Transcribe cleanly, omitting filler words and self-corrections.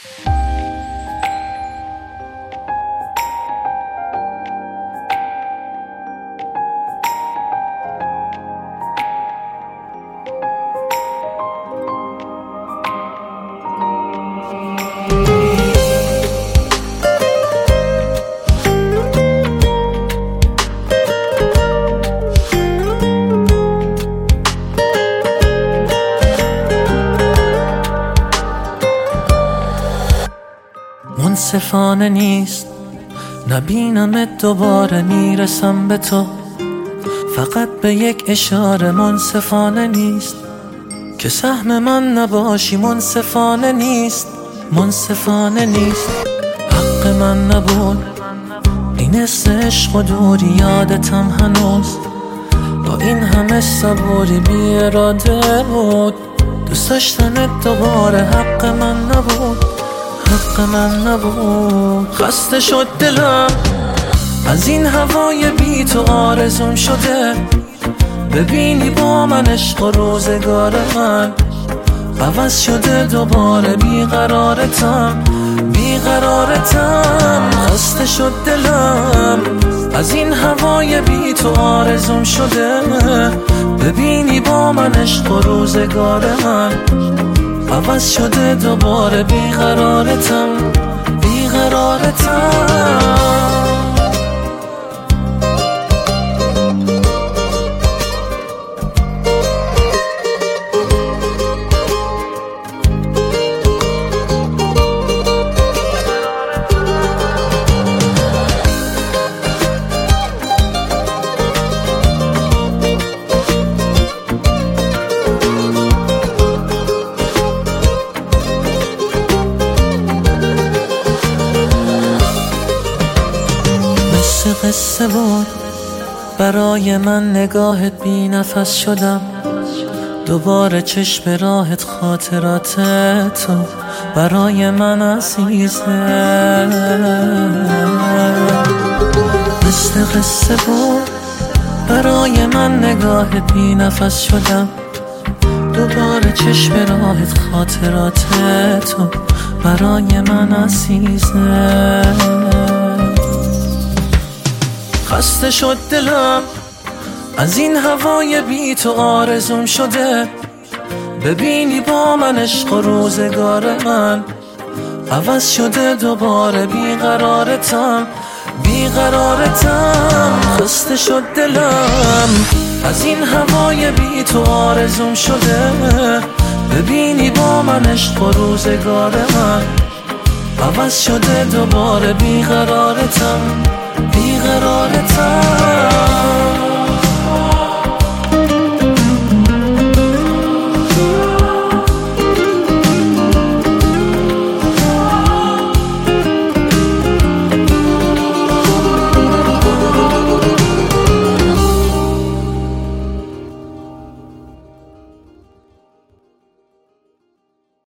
منصفانه نیست نبینمت دوباره، میرسم به تو فقط به یک اشاره. منصفانه نیست که سهم من نباشی، منصفانه نیست، منصفانه نیست. حق من نبود این حس عشق و دوری، یادتم هنوز با این همه صبوری بی اراده بود. دوست داشتنت دوباره حق من نبود، حق من نبود. خسته شد دلم از این هوای بی تو، آرزوم شده ببینی با من عشق و روزگار من عوض شده دوباره. بیقرارتم بیقرارتم. خسته شد دلم از این هوای بی تو، آرزوم شده ببینی با من عشق و روزگار من عوض شده دوباره. بیقرارتم بیقرارتم. قصه بود برای من، نگاهت بی نفس شدم دوباره، چشم راهت خاطرات تو برای من عزیزه. مثل قصه بود برای من، نگاهت بی نفس شدم دوباره، چشم راهت خاطرات تو برای من عزیزه. خسته شد دلم از این هوای بی تو، آرزوم شده ببینی با من عشق و روزگار من عوض شده دوباره. بیقرارتم بیقرارتم. خسته شد دلم از این هوای بی تو، آرزوم شده ببینی با من عشق و روزگار من عوض شده دوباره. بیقرارتم بیقرارتم.